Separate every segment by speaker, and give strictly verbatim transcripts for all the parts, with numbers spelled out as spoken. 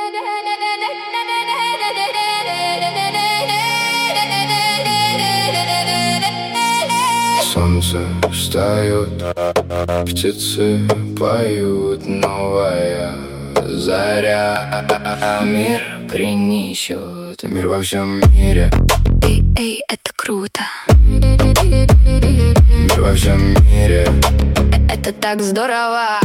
Speaker 1: Солнце встает, птицы поют, новая заря. Мир принесет, мир во всем мире.
Speaker 2: Эй, эй, это круто.
Speaker 1: Мир во всем мире.
Speaker 2: Это так здорово.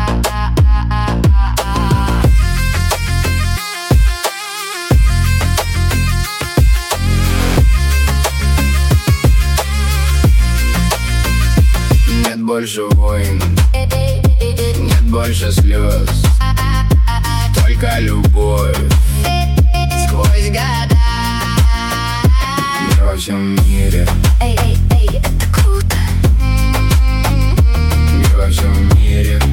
Speaker 1: Нет больше войн, нет больше слез, только любовь
Speaker 2: Сквозь года.
Speaker 1: Мир во всем мире.
Speaker 2: Эй, эй, эй, это круто.
Speaker 1: Мир во всем мире.